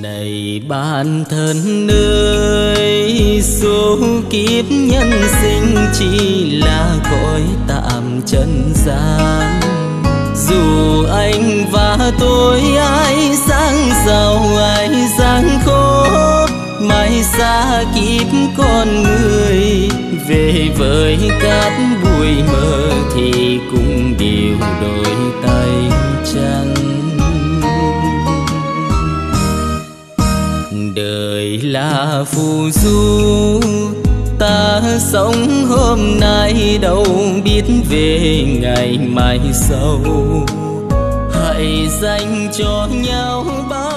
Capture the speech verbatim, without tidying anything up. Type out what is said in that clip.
Này bản thân ơi, số kiếp nhân sinh chỉ là cõi tạm trần gian. Dù anh và tôi ai sang giàu ai gian khổ, mãi xa kiếp con người, về với cát bụi mơ thì cũng đều đôi tay trắng. Đời là phù du, ta sống hôm nay đâu biết về ngày mai sau. Hãy dành cho nhau bao